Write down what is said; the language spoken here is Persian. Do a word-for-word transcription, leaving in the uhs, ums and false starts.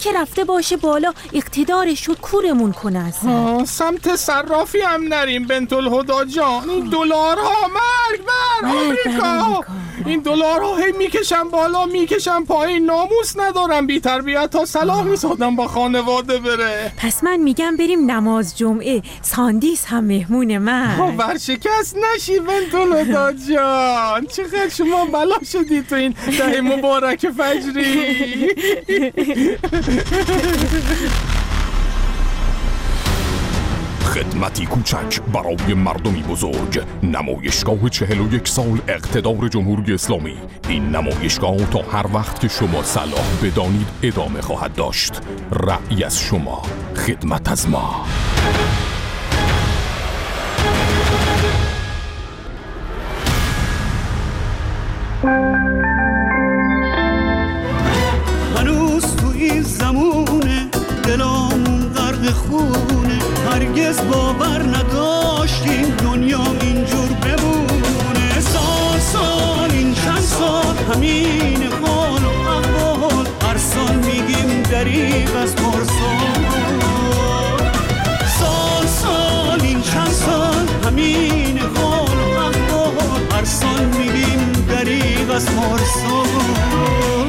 که رفته باشه بالا اقتدارش رو کورمون کنه اصلا. سمت صرافی هم نریم بنت الهدی جان. این دلارها مرگ بر آمریکا. این دلارها هی میکشن بالا میکشن پایین، ناموس ندارم، بی تربیت ها صلاح نیست آدم با خانواده بره. پس من میگم بریم نماز جمعه، ساندیس هم مهمون من. ورشکست نشی بنت الهدی جان. چقدر شما بلا شدی تو این ده مبارک فجری. خدمتی کوچک برای مردمی بزرگ. نمایشگاه چهل و یک سال اقتدار جمهوری اسلامی. این نمایشگاه تا هر وقت که شما صلاح بدانید ادامه خواهد داشت. رأی از شما، خدمت از ما. هنوز تو این زمونه دلامون غرق خونه، هرگز باور نداشتیم دنیا اینجور بمونه. سال سال این چند سال همین حال و احوال، هر سال میگیم دریغ از پرسال. سال سال این چند سال همین حال و احوال، هر سال میگیم دریغ از پرسال.